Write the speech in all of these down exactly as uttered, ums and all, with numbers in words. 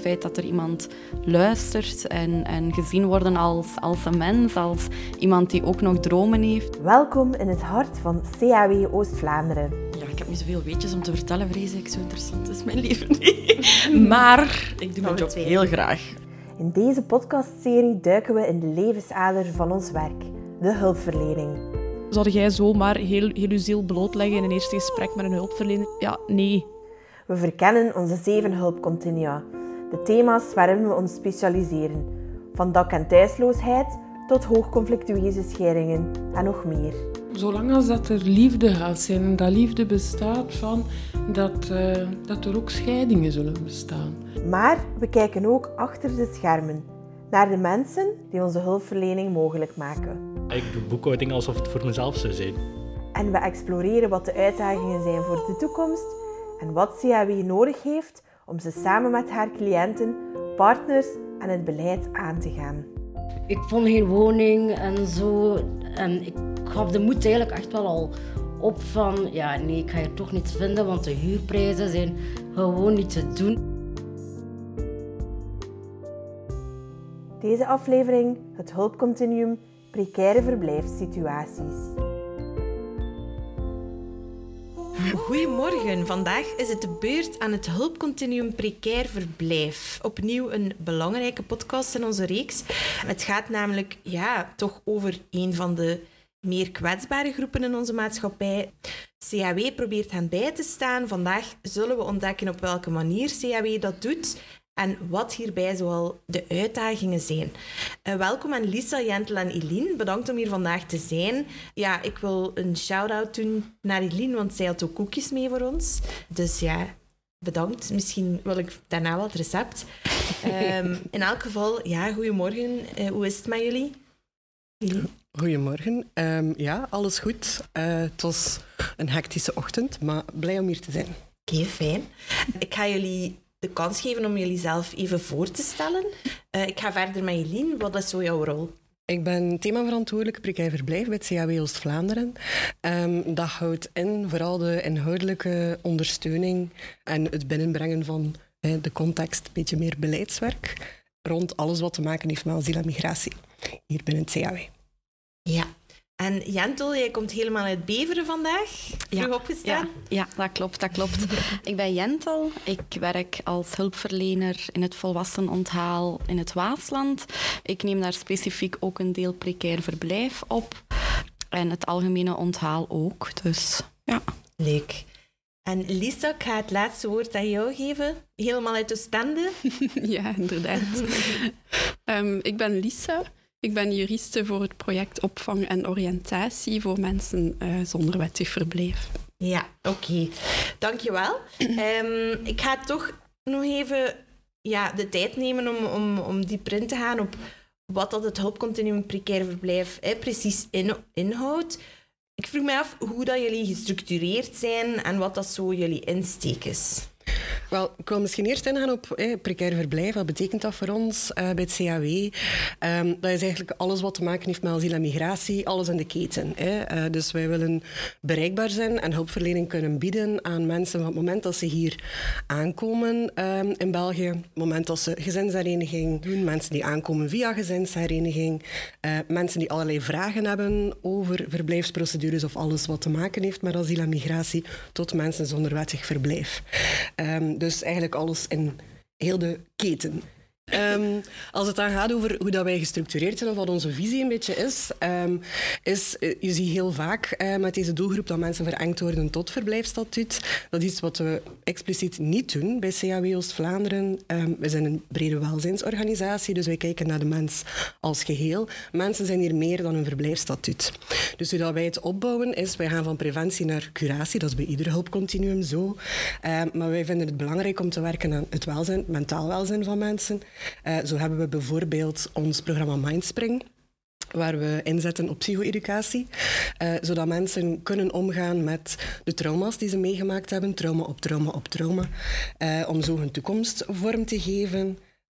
feit dat er iemand luistert en, en gezien worden als, als een mens, als iemand die ook nog dromen heeft. Welkom in het hart van C A W Oost-Vlaanderen. Ja, ik heb niet zoveel weetjes om te vertellen, vrees ik. Zo interessant is mijn leven niet. Maar ik doe mijn job heel graag. In deze podcastserie duiken we in de levensader van ons werk, de hulpverlening. Zou jij zomaar heel, heel je ziel blootleggen in een eerste gesprek met een hulpverlener? Ja, nee. We verkennen onze zeven hulpcontinua, de thema's waarin we ons specialiseren. Van dak- en thuisloosheid tot hoogconflictueuze scheidingen en nog meer. Zolang als dat er liefde gaat zijn en dat liefde bestaat, van, dat, uh, dat er ook scheidingen zullen bestaan. Maar we kijken ook achter de schermen, naar de mensen die onze hulpverlening mogelijk maken. Ik doe boekhouding alsof het voor mezelf zou zijn. En we exploreren wat de uitdagingen zijn voor de toekomst en wat C A W nodig heeft om ze samen met haar cliënten, partners en het beleid aan te gaan. Ik vond geen woning en zo. En ik gaf de moed eigenlijk echt wel al op van... Ja, nee, ik ga hier toch niets vinden, want de huurprijzen zijn gewoon niet te doen. Deze aflevering, het hulpcontinuum, precaire verblijfssituaties. Goedemorgen, vandaag is het de beurt aan het hulpcontinuum precair verblijf. Opnieuw een belangrijke podcast in onze reeks. Het gaat namelijk ja, toch over een van de meer kwetsbare groepen in onze maatschappij. C A W probeert hen bij te staan. Vandaag zullen we ontdekken op welke manier C A W dat doet en wat hierbij zoal de uitdagingen zijn. Uh, welkom aan Lisa, Jentel en Eline. Bedankt om hier vandaag te zijn. Ja, ik wil een shout-out doen naar Eline, want zij had ook koekjes mee voor ons. Dus ja, bedankt. Misschien wil ik daarna wel het recept. Um, in elk geval, ja, goedemorgen. Uh, hoe is het met jullie? Eline? Goedemorgen. Um, ja, alles goed. Uh, het was een hectische ochtend, maar blij om hier te zijn. Oké, okay, fijn. Ik ga jullie de kans geven om jullie zelf even voor te stellen. Uh, ik ga verder met Eline. Wat is zo jouw rol? Ik ben themaverantwoordelijk precair verblijf bij het C A W Oost-Vlaanderen. Um, dat houdt in vooral de inhoudelijke ondersteuning en het binnenbrengen van uh, de context, een beetje meer beleidswerk rond alles wat te maken heeft met asiel en migratie hier binnen het C A W. Ja. En Jentel, jij komt helemaal uit Beveren vandaag. Vroeg ja, opgestaan. Ja, ja, dat klopt, dat klopt. Ik ben Jentel. Ik werk als hulpverlener in het volwassenonthaal in het Waasland. Ik neem daar specifiek ook een deel precair verblijf op. En het algemene onthaal ook. Dus ja. Leuk. En Lisa, ik ga het laatste woord aan jou geven. Helemaal uit Oostende. Ja, inderdaad. um, ik ben Lisa. Ik ben juriste voor het project Opvang en Oriëntatie voor mensen uh, zonder wettig verblijf. Ja, oké. Okay. Dankjewel. Um, ik ga toch nog even ja, de tijd nemen om, om, om dieper in te gaan op wat dat het hulpcontinuum precair verblijf eh, precies in, inhoudt. Ik vroeg mij af hoe dat jullie gestructureerd zijn en wat dat zo jullie insteek is. Wel, ik wil misschien eerst ingaan op eh, precair verblijf. Wat betekent dat voor ons uh, bij het C A W? Um, dat is eigenlijk alles wat te maken heeft met asiel en migratie, alles in de keten. Eh. Uh, dus wij willen bereikbaar zijn en hulpverlening kunnen bieden aan mensen van het moment dat ze hier aankomen um, in België, het moment dat ze gezinshereniging doen, mensen die aankomen via gezinshereniging, uh, mensen die allerlei vragen hebben over verblijfsprocedures of alles wat te maken heeft met asiel en migratie, tot mensen zonder wettig verblijf. Um, dus eigenlijk alles in heel de keten. Um, als het dan gaat over hoe dat wij gestructureerd zijn of wat onze visie een beetje is, um, is uh, je ziet heel vaak uh, met deze doelgroep dat mensen verengd worden tot verblijfsstatuut. Dat is iets wat we expliciet niet doen bij C A W Oost-Vlaanderen. Um, we zijn een brede welzijnsorganisatie, dus wij kijken naar de mens als geheel. Mensen zijn hier meer dan een verblijfsstatuut. Dus hoe dat wij het opbouwen is, wij gaan van preventie naar curatie. Dat is bij ieder hulpcontinuum zo. Um, maar wij vinden het belangrijk om te werken aan het welzijn, het mentaal welzijn van mensen. Uh, zo hebben we bijvoorbeeld ons programma Mindspring, waar we inzetten op psycho-educatie, uh, zodat mensen kunnen omgaan met de trauma's die ze meegemaakt hebben, trauma op trauma op trauma, uh, om zo hun toekomst vorm te geven.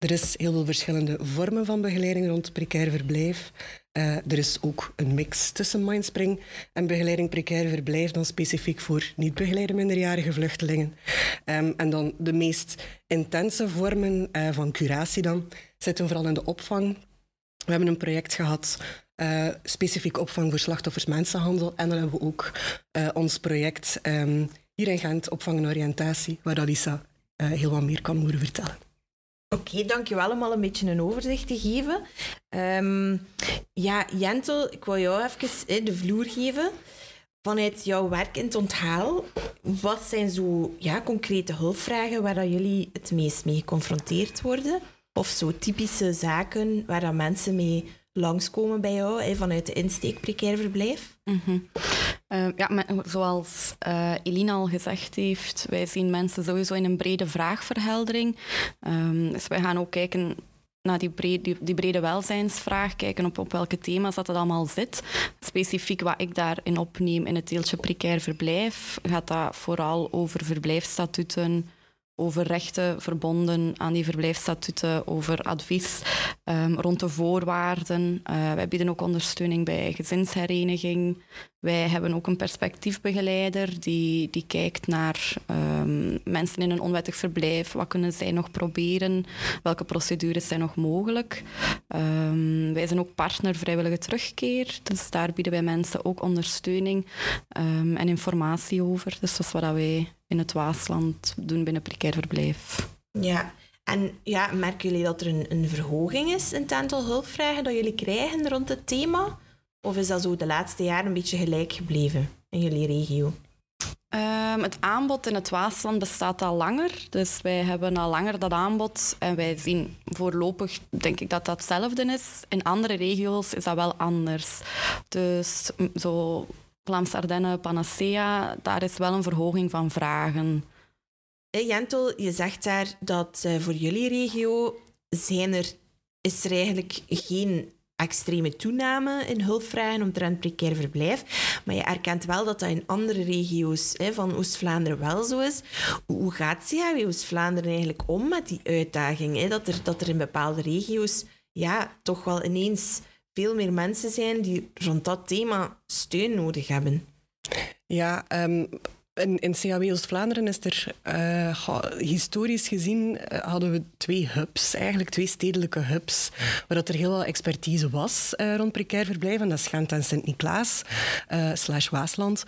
Er is heel veel verschillende vormen van begeleiding rond precair verblijf. Uh, er is ook een mix tussen Mindspring en begeleiding precair verblijf, dan specifiek voor niet-begeleide minderjarige vluchtelingen. Um, en dan de meest intense vormen uh, van curatie dan zitten vooral in de opvang. We hebben een project gehad, uh, specifiek opvang voor slachtoffers mensenhandel. En dan hebben we ook uh, ons project um, hier in Gent, opvang en oriëntatie, waar Alissa uh, heel wat meer kan over vertellen. Oké, okay, dankjewel om al een beetje een overzicht te geven. Um, ja, Jentel, ik wil jou even eh, de vloer geven. Vanuit jouw werk in het onthaal, wat zijn zo ja, concrete hulpvragen waar dat jullie het meest mee geconfronteerd worden? Of zo typische zaken waar dat mensen mee langskomen bij jou, eh, vanuit de insteek precair verblijf? Mm-hmm. Uh, ja, maar zoals uh, Eline al gezegd heeft, wij zien mensen sowieso in een brede vraagverheldering. Um, dus wij gaan ook kijken naar die brede, die, die brede welzijnsvraag, kijken op, op welke thema's dat het allemaal zit. Specifiek wat ik daarin opneem in het deeltje precair verblijf, gaat dat vooral over verblijfsstatuten, over rechten verbonden aan die verblijfsstatuten, over advies um, rond de voorwaarden. Uh, wij bieden ook ondersteuning bij gezinshereniging. Wij hebben ook een perspectiefbegeleider die, die kijkt naar um, mensen in een onwettig verblijf. Wat kunnen zij nog proberen? Welke procedures zijn nog mogelijk? Um, wij zijn ook partner vrijwillige terugkeer. Dus daar bieden wij mensen ook ondersteuning um, en informatie over. Dus dat is wat wij in het Waasland doen binnen precair verblijf. Ja, en ja, merken jullie dat er een, een verhoging is in het aantal hulpvragen dat jullie krijgen rond het thema? Of is dat zo de laatste jaren een beetje gelijk gebleven in jullie regio? Um, het aanbod in het Waasland bestaat al langer. Dus wij hebben al langer dat aanbod. En wij zien voorlopig, denk ik, dat dat hetzelfde is. In andere regio's is dat wel anders. Dus zo Vlaamse Ardennen, Panacea, daar is wel een verhoging van vragen. Hey Jentel, je zegt daar dat uh, voor jullie regio zijn er, is er eigenlijk geen extreme toename in hulpvragen omtrent precair verblijf. Maar je erkent wel dat dat in andere regio's hè, van Oost-Vlaanderen wel zo is. Hoe gaat C A W Oost-Vlaanderen eigenlijk om met die uitdaging? Hè? Dat, er, dat er in bepaalde regio's ja, toch wel ineens veel meer mensen zijn die rond dat thema steun nodig hebben. Ja, um... In, in C A W Oost-Vlaanderen is er, uh, historisch gezien, uh, hadden we twee hubs, eigenlijk twee stedelijke hubs, waar dat er heel wat expertise was uh, rond precair verblijf. En dat is Gent en Sint-Niklaas, uh, slash Waasland.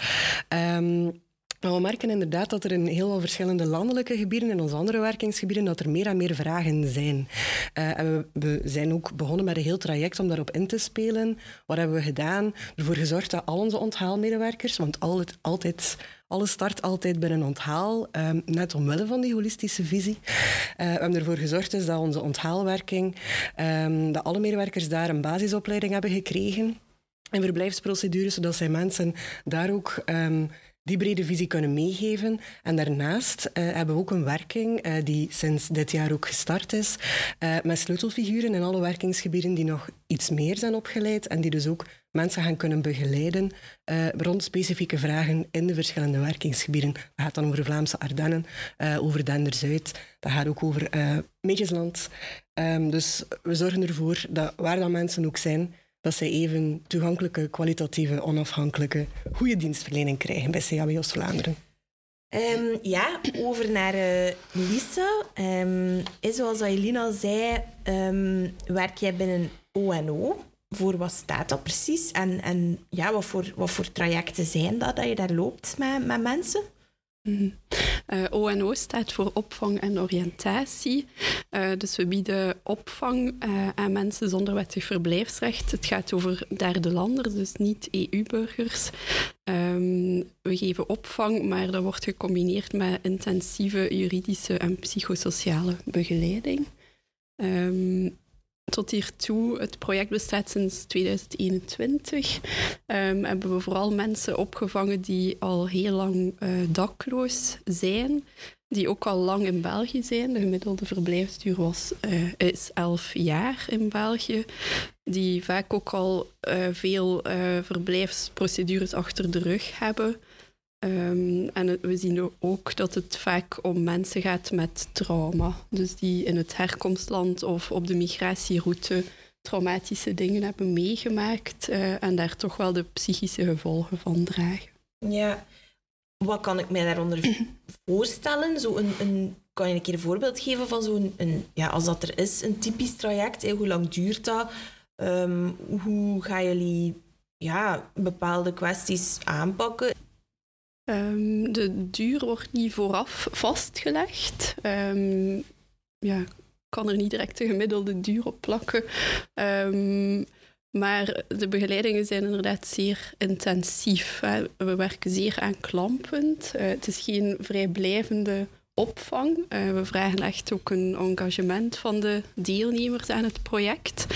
Um, Maar we merken inderdaad dat er in heel veel verschillende landelijke gebieden, in onze andere werkingsgebieden, dat er meer en meer vragen zijn. Uh, en we, we zijn ook begonnen met een heel traject om daarop in te spelen. Wat hebben we gedaan? Ervoor gezorgd dat al onze onthaalmedewerkers, want al het, altijd, alles start altijd bij een onthaal, um, net omwille van die holistische visie. Uh, we hebben ervoor gezorgd dus dat onze onthaalwerking, um, dat alle medewerkers daar een basisopleiding hebben gekregen in verblijfsprocedures, zodat zij mensen daar ook Um, die brede visie kunnen meegeven. En daarnaast uh, hebben we ook een werking uh, die sinds dit jaar ook gestart is, uh, met sleutelfiguren in alle werkingsgebieden die nog iets meer zijn opgeleid en die dus ook mensen gaan kunnen begeleiden uh, rond specifieke vragen in de verschillende werkingsgebieden. Dat gaat dan over Vlaamse Ardennen, uh, over Dender-Zuid, dat gaat ook over uh, Meetjesland. Um, dus we zorgen ervoor dat waar dan mensen ook zijn, dat zij even toegankelijke, kwalitatieve, onafhankelijke, goede dienstverlening krijgen bij C A W Oost-Vlaanderen. Um, ja, over naar uh, Lisa. Um, zoals Eline al zei, um, werk jij binnen O N O. Voor wat staat dat precies? En, en ja, wat, voor, wat voor trajecten zijn dat, dat je daar loopt met, met mensen? Mm-hmm. Uh, O N O staat voor opvang en oriëntatie. Uh, dus we bieden opvang uh, aan mensen zonder wettig verblijfsrecht. Het gaat over derde landen, dus niet E U-burgers. Um, we geven opvang, maar dat wordt gecombineerd met intensieve juridische en psychosociale begeleiding. Um, Tot hiertoe, het project bestaat sinds tweeduizend eenentwintig. Um, hebben we vooral mensen opgevangen die al heel lang uh, dakloos zijn, die ook al lang in België zijn. De gemiddelde verblijfsduur was, uh, is elf jaar in België. Die vaak ook al uh, veel uh, verblijfsprocedures achter de rug hebben. Um, en het, we zien ook dat het vaak om mensen gaat met trauma. Dus die in het herkomstland of op de migratieroute traumatische dingen hebben meegemaakt uh, en daar toch wel de psychische gevolgen van dragen. Ja, wat kan ik mij daaronder voorstellen? Zo een, een, kan je een keer een voorbeeld geven van zo'n, een, ja, als dat er is, een typisch traject? Hè? Hoe lang duurt dat? Um, hoe gaan jullie ja, bepaalde kwesties aanpakken? Um, de duur wordt niet vooraf vastgelegd. Um, ja, ik kan er niet direct een gemiddelde duur op plakken. Um, maar de begeleidingen zijn inderdaad zeer intensief. Hè. We werken zeer aanklampend. Uh, het is geen vrijblijvende opvang. Uh, we vragen echt ook een engagement van de deelnemers aan het project.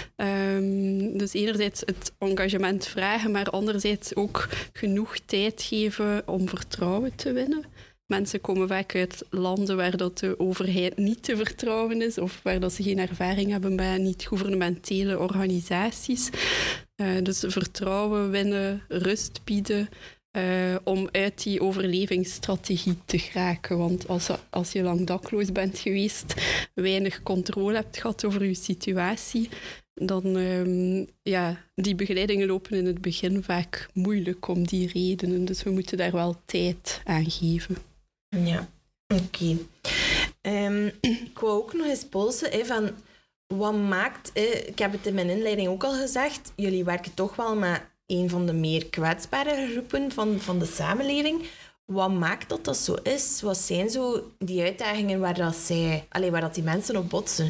Um, dus enerzijds het engagement vragen, maar anderzijds ook genoeg tijd geven om vertrouwen te winnen. Mensen komen vaak uit landen waar dat de overheid niet te vertrouwen is of waar dat ze geen ervaring hebben bij niet-gouvernementele organisaties. Uh, dus vertrouwen winnen, rust bieden, Uh, om uit die overlevingsstrategie te geraken. Want als, als je lang dakloos bent geweest, weinig controle hebt gehad over je situatie, dan um, ja, die begeleidingen lopen in het begin vaak moeilijk om die redenen. Dus we moeten daar wel tijd aan geven. Ja, oké. Okay. Um, ik wou ook nog eens polsen hè, van wat maakt... Eh, ik heb het in mijn inleiding ook al gezegd, jullie werken toch wel met een van de meer kwetsbare groepen van, van de samenleving. Wat maakt dat dat zo is? Wat zijn zo die uitdagingen waar, dat zij, allez, waar dat die mensen op botsen?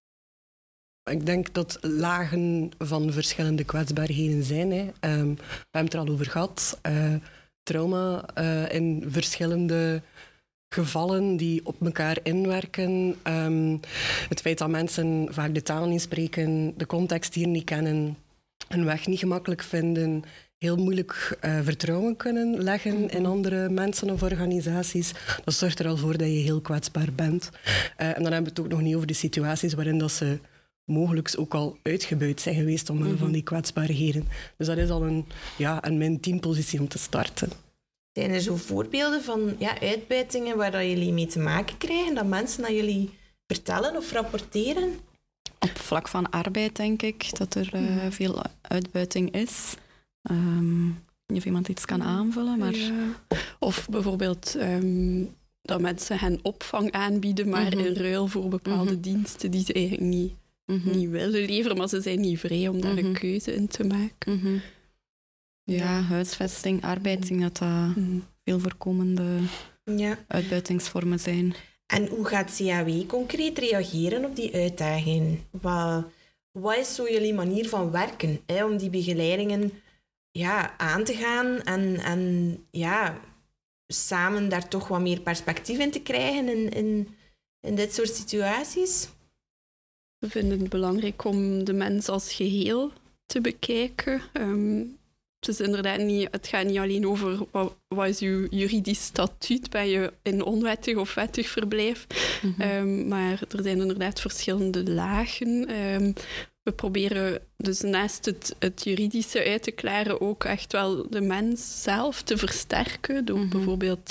Ik denk dat lagen van verschillende kwetsbaarheden zijn. Hè. Um, we hebben het er al over gehad. Uh, trauma uh, in verschillende gevallen die op elkaar inwerken. Um, het feit dat mensen vaak de taal niet spreken, de context hier niet kennen, hun weg niet gemakkelijk vinden, heel moeilijk uh, vertrouwen kunnen leggen in andere mensen of organisaties. Dat zorgt er al voor dat je heel kwetsbaar bent. Uh, en dan hebben we het ook nog niet over de situaties waarin dat ze mogelijk ook al uitgebuit zijn geweest omwille mm-hmm. van die kwetsbaarheden. Dus dat is al een, ja, een min tien positie om te starten. Zijn er zo voorbeelden van ja, uitbuitingen waar dat jullie mee te maken krijgen, dat mensen dat jullie vertellen of rapporteren? Op vlak van arbeid denk ik dat er uh, veel uitbuiting is. Um, ik weet niet of iemand iets kan aanvullen, maar... Ja. Of bijvoorbeeld um, dat mensen hen opvang aanbieden, maar mm-hmm. in ruil voor bepaalde mm-hmm. diensten die ze eigenlijk niet, mm-hmm. niet willen leveren, maar ze zijn niet vrij om daar mm-hmm. een keuze in te maken. Mm-hmm. Ja, ja, huisvesting, arbeid, ik denk dat dat mm-hmm. veel voorkomende ja. uitbuitingsvormen zijn. En hoe gaat C A W concreet reageren op die uitdagingen? Wat, wat is zo jullie manier van werken hè, om die begeleidingen ja, aan te gaan en, en ja, samen daar toch wat meer perspectief in te krijgen in, in, in dit soort situaties? We vinden het belangrijk om de mens als geheel te bekijken. Um, Het is inderdaad niet, het gaat niet alleen over wat, wat is je juridisch statuut, ben je in onwettig of wettig verblijf, mm-hmm. um, maar er zijn inderdaad verschillende lagen. Um, we proberen dus naast het, het juridische uit te klaren ook echt wel de mens zelf te versterken, door mm-hmm. bijvoorbeeld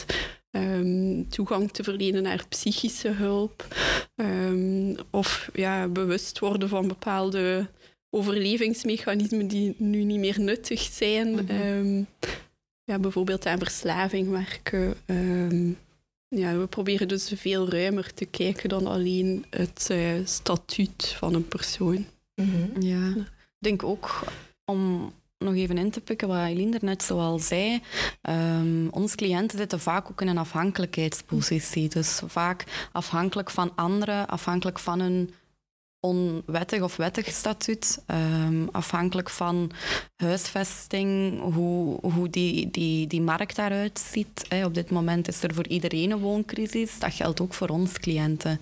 um, toegang te verlenen naar psychische hulp um, of ja, bewust worden van bepaalde overlevingsmechanismen die nu niet meer nuttig zijn. Mm-hmm. Um, ja, bijvoorbeeld aan verslaving werken. Um, ja, we proberen dus veel ruimer te kijken dan alleen het uh, statuut van een persoon. Mm-hmm. Ja, ik denk ook om nog even in te pikken wat Eileen er net zo al zei. Um, onze cliënten zitten vaak ook in een afhankelijkheidspositie. Dus vaak afhankelijk van anderen, afhankelijk van hun onwettig of wettig statuut, um, afhankelijk van huisvesting, hoe, hoe die, die, die markt daaruit ziet. Hè. Op dit moment is er voor iedereen een wooncrisis. Dat geldt ook voor ons cliënten.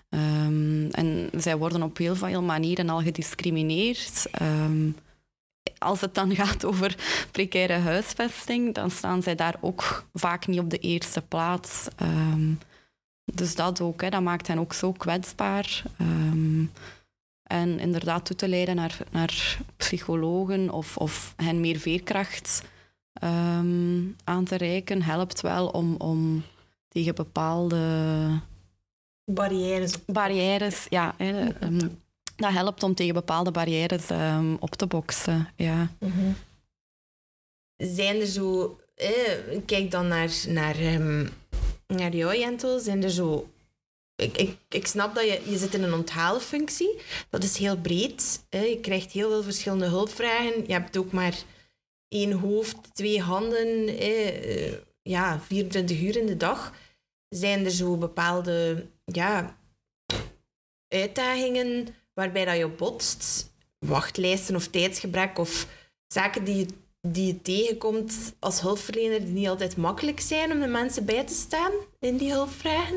Um, en zij worden op heel veel manieren al gediscrimineerd. Um, als het dan gaat over precaire huisvesting, dan staan zij daar ook vaak niet op de eerste plaats. Um, Dus dat ook, hè, dat maakt hen ook zo kwetsbaar. Um, en inderdaad toe te leiden naar, naar psychologen of, of hen meer veerkracht um, aan te reiken, helpt wel om, om tegen bepaalde barrières, barrières ja, hè, um, dat helpt om tegen bepaalde barrières um, op te boksen. Ja. Mm-hmm. Zijn er zo... Eh, kijk dan naar, naar, um, naar jou, Jentel. Zijn er zo... Ik, ik, ik snap dat je... Je zit in een onthaalfunctie. Dat is heel breed. Eh. Je krijgt heel veel verschillende hulpvragen. Je hebt ook maar één hoofd, twee handen. Eh. Ja, vierentwintig uur in de dag. Zijn er zo bepaalde ja, uitdagingen waarbij dat je botst? Wachtlijsten of tijdsgebrek of zaken die je, die je tegenkomt als hulpverlener die niet altijd makkelijk zijn om de mensen bij te staan in die hulpvragen?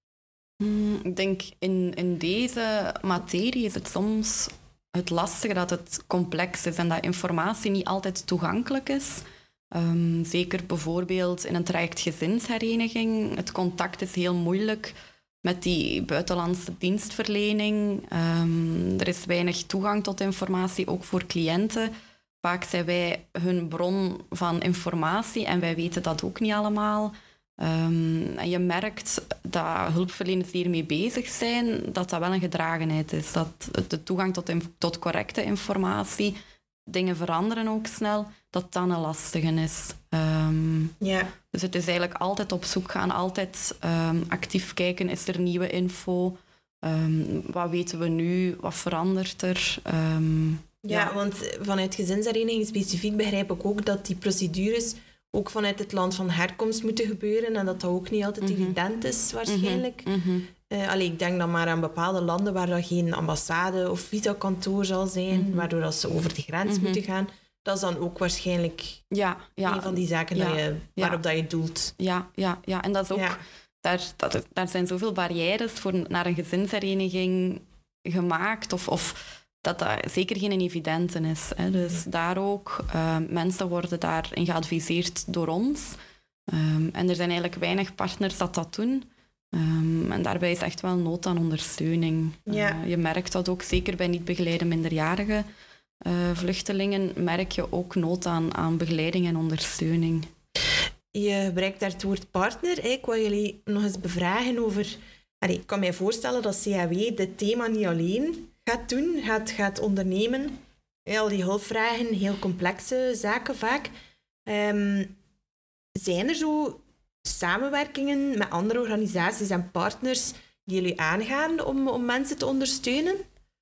Hmm, ik denk in, in deze materie is het soms het lastige dat het complex is en dat informatie niet altijd toegankelijk is. Um, zeker bijvoorbeeld in een traject gezinshereniging. Het contact is heel moeilijk met die buitenlandse dienstverlening. Um, er is weinig toegang tot informatie, ook voor cliënten. Vaak zijn wij hun bron van informatie en wij weten dat ook niet allemaal. Um, en je merkt dat hulpverleners die hiermee bezig zijn, dat dat wel een gedragenheid is. Dat de toegang tot, tot correcte informatie, dingen veranderen ook snel, dat dat een lastige is. Um, ja. Dus het is eigenlijk altijd op zoek gaan, altijd um, actief kijken, is er nieuwe info? Um, wat weten we nu? Wat verandert er? Um, ja, ja, want vanuit gezinshereniging specifiek begrijp ik ook dat die procedures ook vanuit het land van herkomst moeten gebeuren en dat dat ook niet altijd mm-hmm. evident is, waarschijnlijk. Mm-hmm. Uh, allee, ik denk dan maar aan bepaalde landen waar er geen ambassade of visa-kantoor zal zijn, mm-hmm. waardoor dat ze over de grens mm-hmm. moeten gaan. Dat is dan ook waarschijnlijk ja, ja, een van die zaken ja, dat je, waarop ja. dat je doelt. Ja, ja, ja. En dat is ook... Ja. Daar, dat, daar zijn zoveel barrières voor naar een gezinshereniging gemaakt, of... of dat dat zeker geen evidente is. Hè. Dus daar ook, uh, mensen worden daarin geadviseerd door ons. Um, en er zijn eigenlijk weinig partners dat dat doen. Um, en daarbij is echt wel nood aan ondersteuning. Ja. Uh, je merkt dat ook, zeker bij niet begeleide minderjarige uh, vluchtelingen, merk je ook nood aan, aan begeleiding en ondersteuning. Je gebruikt daar het woord partner. Ik wil jullie nog eens bevragen over... Allee, ik kan mij voorstellen dat C A W dit thema niet alleen gaat doen, gaat, gaat ondernemen. Al die hulpvragen, heel complexe zaken vaak. Um, zijn er zo samenwerkingen met andere organisaties en partners die jullie aangaan om, om mensen te ondersteunen?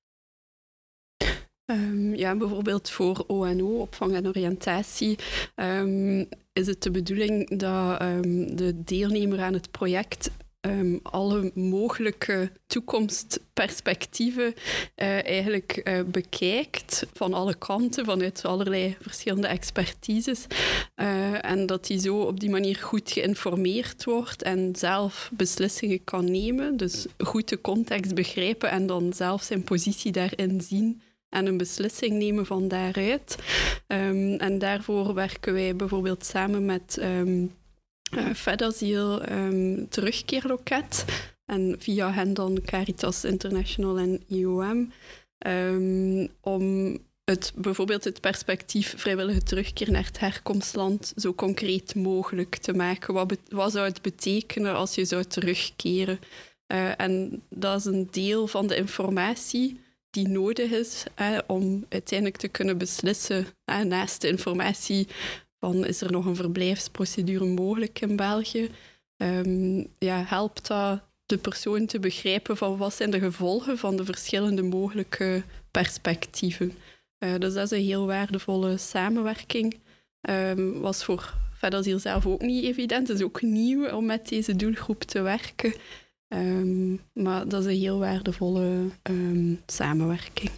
Um, ja, bijvoorbeeld voor O N O, opvang en oriëntatie, um, is het de bedoeling dat um, de deelnemer aan het project Um, alle mogelijke toekomstperspectieven uh, eigenlijk uh, bekijkt van alle kanten, vanuit allerlei verschillende expertises. Uh, en dat hij zo op die manier goed geïnformeerd wordt en zelf beslissingen kan nemen. Dus goed de context begrijpen en dan zelf zijn positie daarin zien en een beslissing nemen van daaruit. Um, en daarvoor werken wij bijvoorbeeld samen met... Um, Uh, Fedasiel um, terugkeerloket en via hen dan Caritas International en I O M um, om het, bijvoorbeeld het perspectief vrijwillige terugkeer naar het herkomstland zo concreet mogelijk te maken. Wat, be- wat zou het betekenen als je zou terugkeren? Uh, en dat is een deel van de informatie die nodig is uh, om uiteindelijk te kunnen beslissen, uh, naast de informatie van is er nog een verblijfsprocedure mogelijk in België? Um, ja, helpt dat de persoon te begrijpen van wat zijn de gevolgen van de verschillende mogelijke perspectieven. Uh, dus dat is een heel waardevolle samenwerking. Um, was voor Fedasiel zelf ook niet evident. Het is ook nieuw om met deze doelgroep te werken. Um, maar dat is een heel waardevolle um, samenwerking.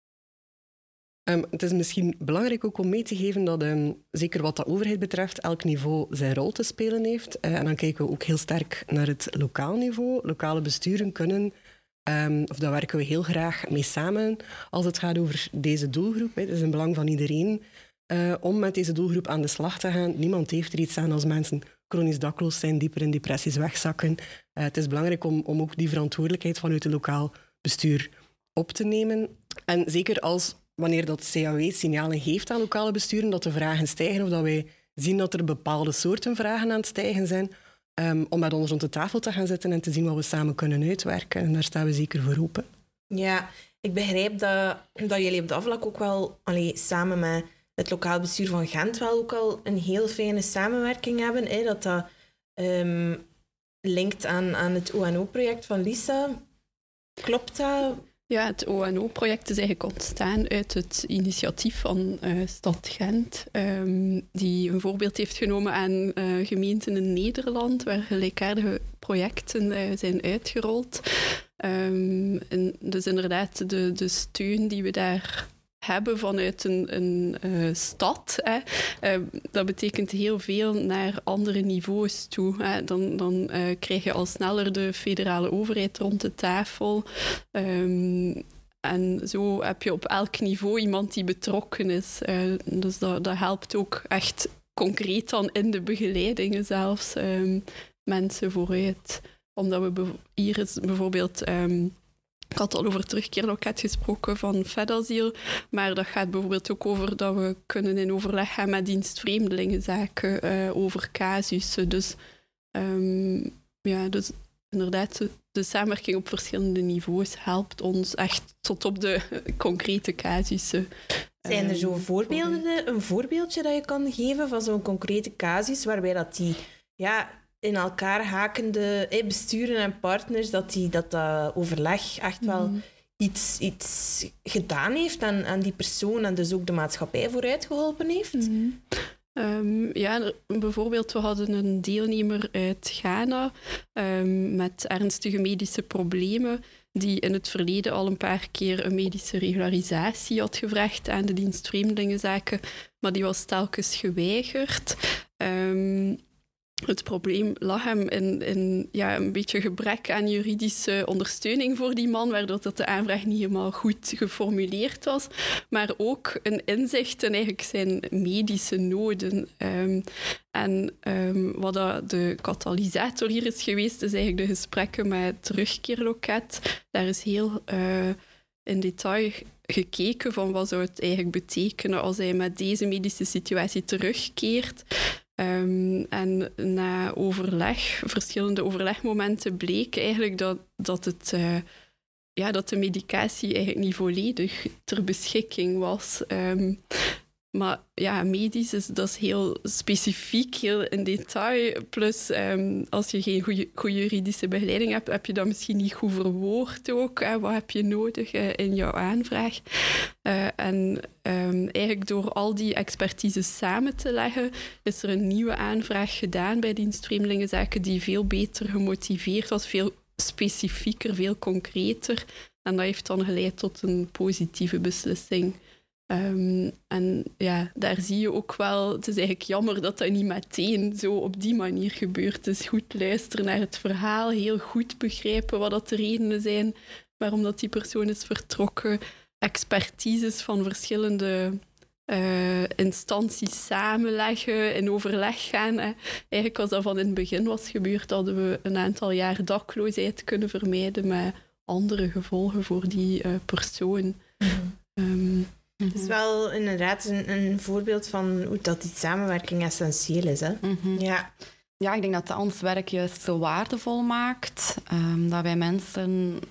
Um, het is misschien belangrijk ook om mee te geven dat, um, zeker wat de overheid betreft, elk niveau zijn rol te spelen heeft. Uh, en dan kijken we ook heel sterk naar het lokaal niveau. Lokale besturen kunnen, um, of daar werken we heel graag mee samen, als het gaat over deze doelgroep. Hè. Het is in belang van iedereen uh, om met deze doelgroep aan de slag te gaan. Niemand heeft er iets aan als mensen chronisch dakloos zijn, dieper in depressies wegzakken. Uh, het is belangrijk om, om ook die verantwoordelijkheid vanuit het lokaal bestuur op te nemen. En zeker als... wanneer dat C A W signalen geeft aan lokale besturen dat de vragen stijgen of dat wij zien dat er bepaalde soorten vragen aan het stijgen zijn, um, om met ons rond de tafel te gaan zitten en te zien wat we samen kunnen uitwerken. En daar staan we zeker voor open. Ja, ik begrijp dat, dat jullie op dat vlak ook wel, allee, samen met het lokaal bestuur van Gent, wel ook al een heel fijne samenwerking hebben. Hè, dat dat um, linkt aan, aan het O N O-project van Lisa. Klopt dat? Ja, het O N O-project is eigenlijk ontstaan uit het initiatief van uh, Stad Gent, um, die een voorbeeld heeft genomen aan uh, gemeenten in Nederland, waar gelijkaardige projecten uh, zijn uitgerold. Um, en dus inderdaad, de, de steun die we daar hebben vanuit een, een uh, stad, hè. Uh, dat betekent heel veel naar andere niveaus toe. Hè. Dan, dan uh, krijg je al sneller de federale overheid rond de tafel. Um, en zo heb je op elk niveau iemand die betrokken is. Uh, dus dat, dat helpt ook echt concreet dan in de begeleidingen zelfs um, mensen vooruit. Omdat we be- hier is bijvoorbeeld... Um, Ik had al over terugkeerloket gesproken van Fedasiel, maar dat gaat bijvoorbeeld ook over dat we kunnen in overleg gaan met dienst vreemdelingenzaken uh, over casussen. Dus, um, ja, dus inderdaad, de, de samenwerking op verschillende niveaus helpt ons echt tot op de concrete casussen. Zijn er zo voorbeelden, een voorbeeldje dat je kan geven van zo'n concrete casus waarbij dat die... Ja, in elkaar hakende eh, besturen en partners, dat die, dat, dat overleg echt wel mm. iets, iets gedaan heeft aan, aan die persoon en dus ook de maatschappij vooruit geholpen heeft? Mm. Um, ja, bijvoorbeeld, we hadden een deelnemer uit Ghana um, met ernstige medische problemen, die in het verleden al een paar keer een medische regularisatie had gevraagd aan de dienst Vreemdelingenzaken, maar die was telkens geweigerd. Um, Het probleem lag hem in, in ja, een beetje gebrek aan juridische ondersteuning voor die man, waardoor dat de aanvraag niet helemaal goed geformuleerd was. Maar ook een inzicht in eigenlijk zijn medische noden. Um, en um, wat dat de katalysator hier is geweest, is eigenlijk de gesprekken met het terugkeerloket. Daar is heel uh, in detail gekeken van wat zou het eigenlijk betekenen als hij met deze medische situatie terugkeert. Um, en na overleg, verschillende overlegmomenten, bleek eigenlijk dat, dat, het, uh, ja, dat de medicatie eigenlijk niet volledig ter beschikking was. Um, maar ja, medisch is, dat is heel specifiek, heel in detail. Plus, um, als je geen goede, goede juridische begeleiding hebt, heb je dat misschien niet goed verwoord ook. Hè? Wat heb je nodig uh, in jouw aanvraag? Uh, en um, eigenlijk door al die expertise samen te leggen, is er een nieuwe aanvraag gedaan bij dienst Vreemdelingenzaken die veel beter gemotiveerd was, veel specifieker, veel concreter. En dat heeft dan geleid tot een positieve beslissing. Um, en ja, daar zie je ook wel, het is eigenlijk jammer dat dat niet meteen zo op die manier gebeurt. Dus goed luisteren naar het verhaal, heel goed begrijpen wat dat de redenen zijn waarom dat die persoon is vertrokken, expertises van verschillende uh, instanties samenleggen, in overleg gaan. Hè. Eigenlijk als dat van in het begin was gebeurd, hadden we een aantal jaar dakloosheid kunnen vermijden met andere gevolgen voor die uh, persoon. Mm-hmm. Um, Het is wel inderdaad een, een voorbeeld van hoe dat die samenwerking essentieel is. Hè? Mm-hmm. Ja. Ja, ik denk dat dat ons werk juist zo waardevol maakt. Um, dat wij mensen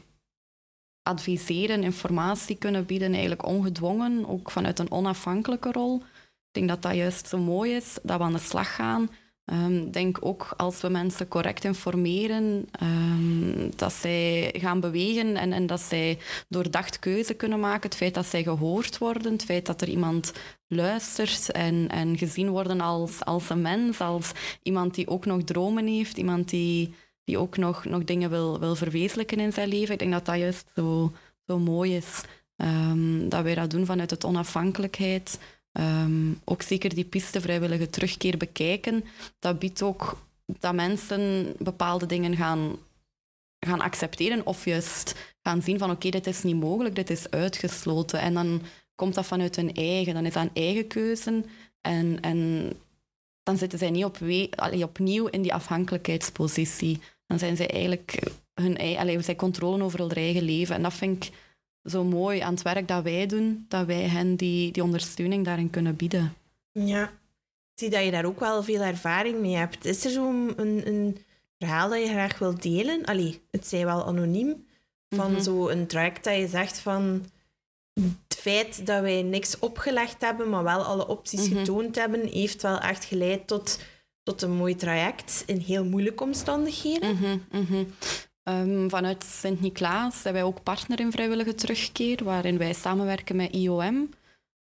adviseren, informatie kunnen bieden, eigenlijk ongedwongen, ook vanuit een onafhankelijke rol. Ik denk dat dat juist zo mooi is, dat we aan de slag gaan. Ik um, denk ook als we mensen correct informeren, um, dat zij gaan bewegen en, en dat zij doordacht keuze kunnen maken. Het feit dat zij gehoord worden, het feit dat er iemand luistert en, en gezien worden als, als een mens, als iemand die ook nog dromen heeft, iemand die, die ook nog, nog dingen wil, wil verwezenlijken in zijn leven. Ik denk dat dat juist zo, zo mooi is, um, dat wij dat doen vanuit het onafhankelijkheid. Um, ook zeker die piste vrijwillige terugkeer bekijken. Dat biedt ook dat mensen bepaalde dingen gaan, gaan accepteren of juist gaan zien van oké, okay, dit is niet mogelijk, dit is uitgesloten. En dan komt dat vanuit hun eigen, dan is dat een eigen keuze. En, en dan zitten zij niet op we- allee, opnieuw in die afhankelijkheidspositie. Dan zijn zij eigenlijk hun eigen, allee, zij controle over hun eigen leven. En dat vind ik zo mooi aan het werk dat wij doen, dat wij hen die, die ondersteuning daarin kunnen bieden. Ja. zie dat je daar ook wel veel ervaring mee hebt. Is er zo'n een, een verhaal dat je graag wilt delen? Allee, het zij wel anoniem. Van mm-hmm. zo'n traject dat je zegt van... Het feit dat wij niks opgelegd hebben, maar wel alle opties mm-hmm. getoond hebben, heeft wel echt geleid tot, tot een mooi traject in heel moeilijke omstandigheden. Mm-hmm, mm-hmm. Um, vanuit Sint-Niklaas zijn wij ook partner in vrijwillige terugkeer, waarin wij samenwerken met I O M.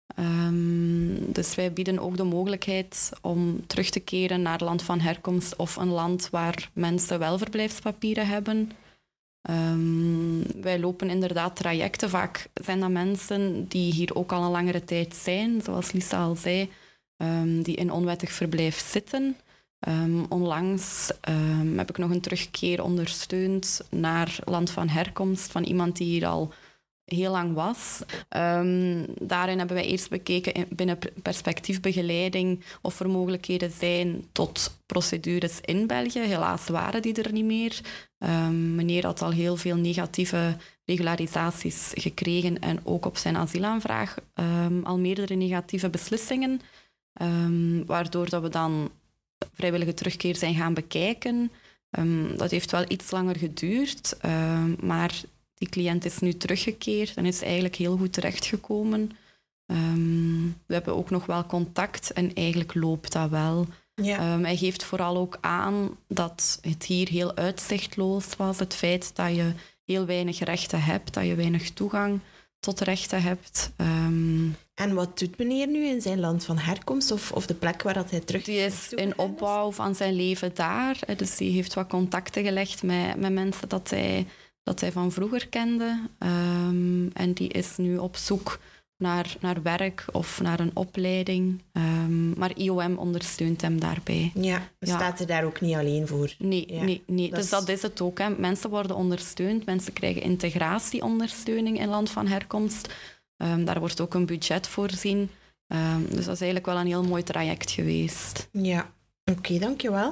Um, dus wij bieden ook de mogelijkheid om terug te keren naar land van herkomst of een land waar mensen wel verblijfspapieren hebben. Um, wij lopen inderdaad trajecten. Vaak zijn dat mensen die hier ook al een langere tijd zijn, zoals Lisa al zei, um, die in onwettig verblijf zitten. Um, onlangs um, heb ik nog een terugkeer ondersteund naar land van herkomst van iemand die hier al heel lang was. Um, daarin hebben wij eerst bekeken in, binnen perspectiefbegeleiding of er mogelijkheden zijn tot procedures in België. Helaas waren die er niet meer. Um, meneer had al heel veel negatieve regularisaties gekregen en ook op zijn asielaanvraag um, al meerdere negatieve beslissingen. Um, waardoor dat we dan vrijwillige terugkeer zijn gaan bekijken. Um, dat heeft wel iets langer geduurd, um, maar die cliënt is nu teruggekeerd en is eigenlijk heel goed terechtgekomen. Um, we hebben ook nog wel contact en eigenlijk loopt dat wel. Ja. Um, hij geeft vooral ook aan dat het hier heel uitzichtloos was. Het feit dat je heel weinig rechten hebt, dat je weinig toegang tot rechten hebt. Um, en wat doet meneer nu in zijn land van herkomst of, of de plek waar dat hij terug Die is in opbouw van zijn leven daar. Dus die heeft wat contacten gelegd met, met mensen dat hij, dat hij van vroeger kende. Um, en die is nu op zoek naar, naar werk of naar een opleiding. Um, maar I O M ondersteunt hem daarbij. Ja, dus ja. Staat hij daar ook niet alleen voor? Nee, ja. nee, nee. Dat dus is... dat is het ook. Hè. Mensen worden ondersteund. Mensen krijgen integratieondersteuning in land van herkomst. Um, daar wordt ook een budget voorzien. Um, dus dat is eigenlijk wel een heel mooi traject geweest. Ja, oké, okay, dankjewel.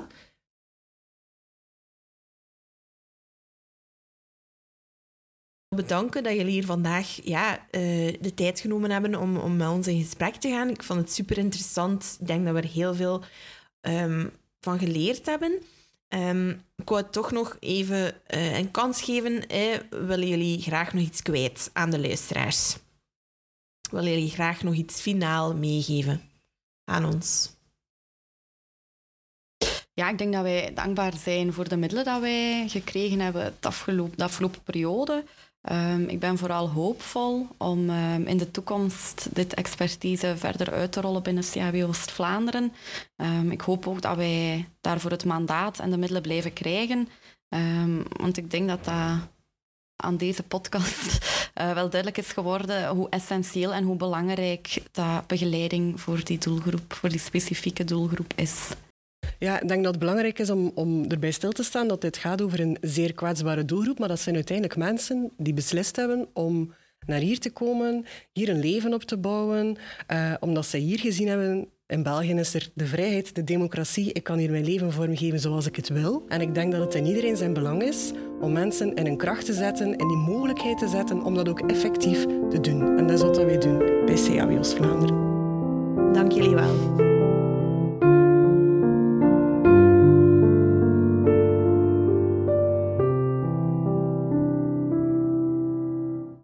Bedanken dat jullie hier vandaag ja, uh, de tijd genomen hebben om, om met ons in gesprek te gaan. Ik vond het super interessant. Ik denk dat we er heel veel um, van geleerd hebben. Um, ik wou toch nog even uh, een kans geven. Eh, willen jullie graag nog iets kwijt aan de luisteraars? Willen jullie graag nog iets finaal meegeven aan ons? Ja, ik denk dat wij dankbaar zijn voor de middelen die wij gekregen hebben de afgelopen, de afgelopen periode. Um, ik ben vooral hoopvol om um, in de toekomst dit expertise verder uit te rollen binnen C A W Oost-Vlaanderen. Um, ik hoop ook dat wij daarvoor het mandaat en de middelen blijven krijgen. Um, want ik denk dat dat aan deze podcast uh, wel duidelijk is geworden hoe essentieel en hoe belangrijk dat begeleiding voor die doelgroep, voor die specifieke doelgroep is. Ja, ik denk dat het belangrijk is om, om erbij stil te staan dat dit gaat over een zeer kwetsbare doelgroep, maar dat zijn uiteindelijk mensen die beslist hebben om naar hier te komen, hier een leven op te bouwen, uh, omdat zij hier gezien hebben, in België is er de vrijheid, de democratie, ik kan hier mijn leven vormgeven zoals ik het wil. En ik denk dat het in iedereen zijn belang is om mensen in een kracht te zetten, in die mogelijkheid te zetten om dat ook effectief te doen. En dat is wat wij doen bij C A W Oost-Vlaanderen. Dank jullie wel.